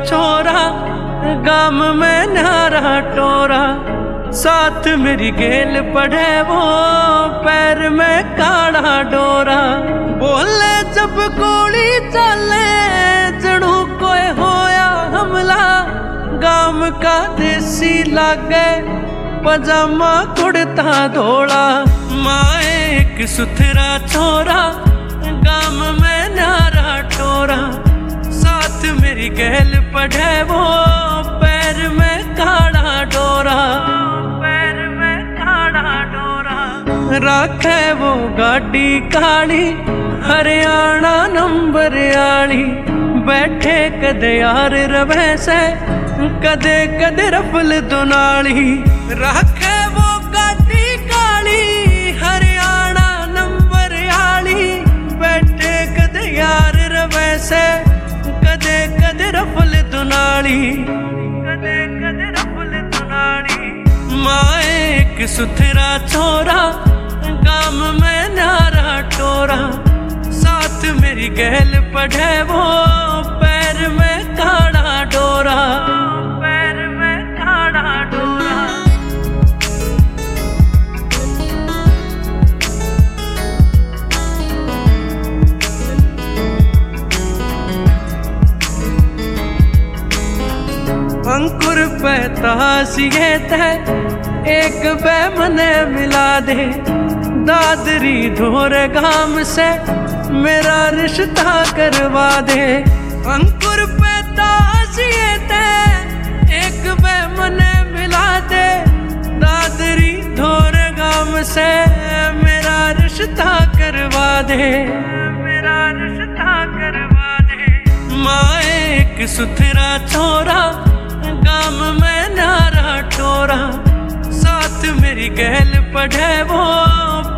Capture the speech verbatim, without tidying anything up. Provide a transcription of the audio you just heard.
छोरा, गाम में न्यारा टोरा। साथ मेरी गेल पढ़े वो, पैर में काड़ा डोरा। बोले जब गोली चले, जड़ू कोई होया हमला। गाम का देसी लागे, पजामा कुड़ता धोला। माए एक सुथरा छोरा, गाम में न्यारा टोरा। साथ मेरी गैल पढ़े वो, पैर में काड़ा डोरा। पैर में काड़ा डोरा। राखे वो गाड़ी काली, हरियाणा नंबर आली। बैठे कदे यार रवे से, कदे कदे रफल दुनाली। राखे वो गाड़ी काली, हरियाणा नंबर आली। बैठे कदे यार रवे से, कदे कदे रफल दुनाली। कदे कदे रफल दुनाली। माए एक सुथरा छोरा, गाम में न्यारा टोरा। साथ मेरी गैल पढ़े वो, पैर में काड़ा डोरा। पैर में काड़ा डोरा। अंकुर पैतासिए ते, एक बे मने मिला दे। दादरी धोर गाम से, मेरा रिश्ता करवा दे। अंकुर पैतासिए ते, एक बे मने मिला दे। दादरी धोर गाम से, मेरा रिश्ता करवा दे। मेरा रिश्ता करवा दे। माए एक सुथरा छोरा, गाम में न्यारा टोरा। साथ मेरी गैल पढ़े वो,